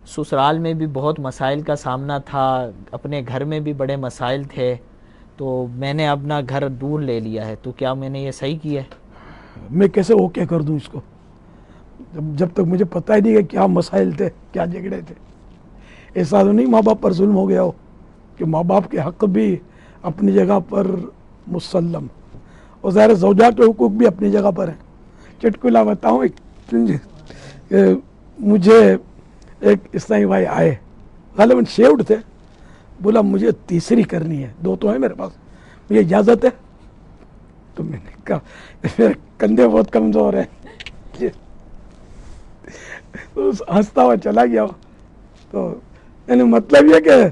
سسرال میں بھی بہت مسائل کا سامنا تھا، اپنے گھر میں بھی بڑے مسائل تھے، تو میں نے اپنا گھر دور لے لیا ہے، تو کیا میں نے یہ صحیح کیا ہے؟ میں کیسے اوکے کر دوں اس کو جب تک مجھے پتہ ہی نہیں کہ کیا مسائل تھے، کیا جھگڑے تھے۔ ایسا تو نہیں ماں باپ پر ظلم ہو گیا ہو، کہ ماں باپ کے حق بھی اپنی جگہ پر مسلم، اور ظاہر زوجہ کے حقوق بھی اپنی جگہ پر ہیں۔ چٹکلا بتاؤں، مجھے ایک عیسائی بھائی آئے، غالباً شیوڈ تھے، بولا مجھے تیسری کرنی ہے، 2 تو ہیں میرے پاس، مجھے اجازت ہے؟ تو میں نے کہا میرے کندھے بہت کمزور ہیں، ہنستا ہوا چلا گیا۔ تو یعنی مطلب یہ کہ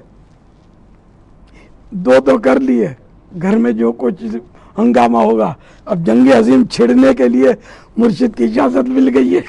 2 تو کر لیے، گھر میں جو کچھ ہنگامہ ہوگا، اب جنگ عظیم چھڑنے کے لیے مرشد کی اجازت مل گئی ہے،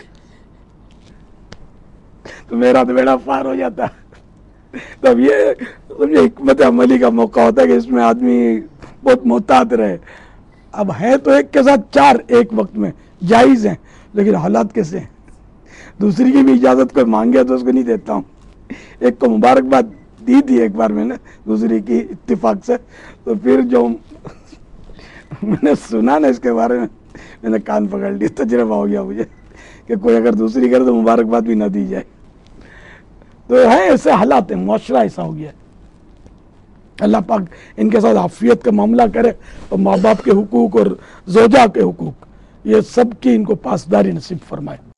تو میرا تو بیڑا پار ہو جاتا۔ تو اب یہ حکمت عملی کا موقع ہوتا ہے کہ اس میں آدمی بہت محتاط رہے۔ اب ہے تو ایک کے ساتھ 4 ایک وقت میں جائز ہیں، لیکن حالات کیسے ہیں؟ دوسری کی بھی اجازت کوئی مانگے تو اس کو نہیں دیتا ہوں۔ ایک کو مبارکباد دی تھی ایک بار میں نے دوسری کی اتفاق سے، تو پھر جو میں نے سنا نا اس کے بارے میں نے کان پکڑ لی، تجربہ ہو گیا مجھے کہ کوئی اگر دوسری کرے تو مبارکباد بھی نہ دی جائے۔ تو ہے ایسے حالات ہیں، معاشرہ ایسا ہو گیا ہے۔ اللہ پاک ان کے ساتھ عافیت کا معاملہ کرے، اور ماں باپ کے حقوق اور زوجہ کے حقوق یہ سب کی ان کو پاسداری نصیب فرمائے۔